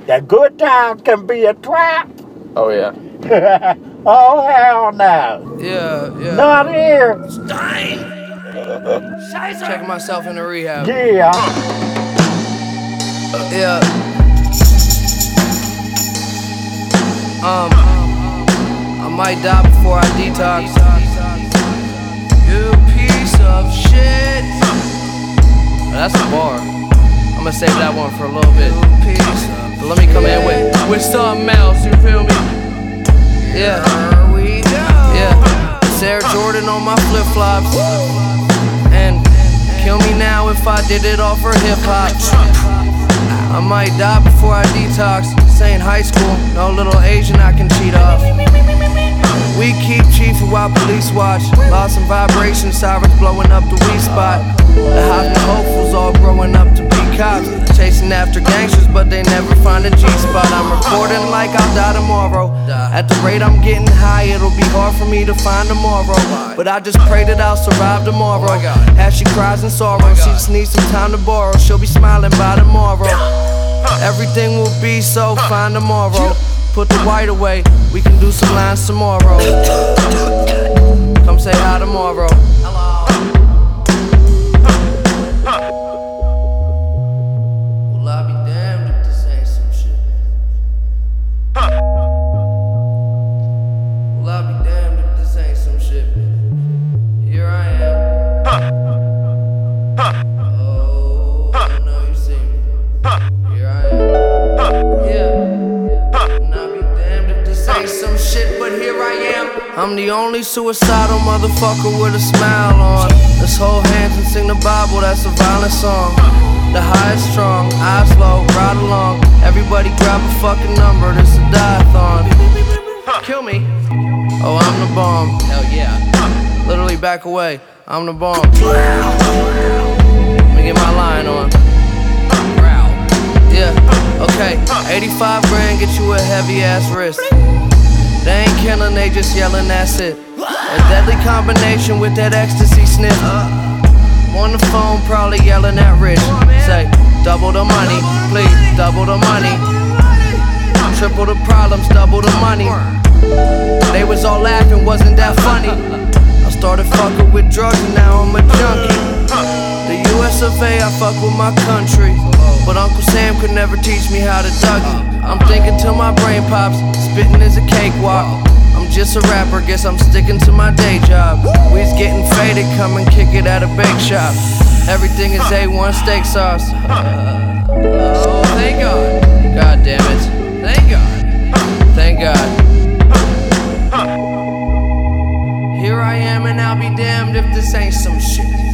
The good time can be a trap. Oh yeah. Oh hell no. Yeah. Not here. Checking myself into rehab. Yeah. Yeah. I might die before I detox. You piece of shit. That's a bar. I'm gonna save that one for a little bit. But let me come in with something else, you feel me? Yeah. Yeah. It's Air Jordan on my flip flops. And kill me now if I did it all for hip hop. I might die before I detox. This ain't high school, no little Asian I can cheat off. We keep chiefing while police watch. Lost in vibration, sirens blowing up the weed spot. The hot and hopefuls all growing up to be cops. Chasing after gangsters, but they never find a G-spot. I'm recording like I'll die tomorrow. At the rate I'm getting high, it'll be hard for me to find tomorrow. But I just pray that I'll survive tomorrow. As she cries in sorrow, she just needs some time to borrow. She'll be smiling by tomorrow. Everything will be so fine tomorrow. Put the white away, we can do some lines tomorrow. Come say hi tomorrow. Well, I'll be damned if this ain't some shit. Well, I'll be damned if this ain't some shit. Here I am. Oh, I know you see me. Here I am. Yeah. Some shit, but here I am. I'm the only suicidal motherfucker with a smile on. Let's hold hands and sing the Bible, that's a violent song. The high is strong, eyes low, ride along. Everybody grab a fucking number, this a die-a-thon. Kill me. Oh, I'm the bomb. Hell yeah. Literally back away, I'm the bomb. Let me get my line on. Yeah, okay. 85 grand, get you a heavy ass wrist. They ain't killing, they just yelling, that's it. A deadly combination with that ecstasy sniff. On the phone, probably yelling at Rich. Say, double the money, please, double the money. Triple the problems, double the money. They was all laughing, wasn't that funny? I started fucking with drugs and now I'm a junkie. The US of A, I fuck with my country. But Uncle Sam could never teach me how to Dougie. I'm thinking till my brain pops, spitting is a cakewalk. I'm just a rapper, guess I'm sticking to my day job. We's getting faded, come and kick it at a bake shop. Everything is A1 steak sauce. Oh, thank God. God damn it. Thank God. Thank God. Here I am and I'll be damned if this ain't some shit.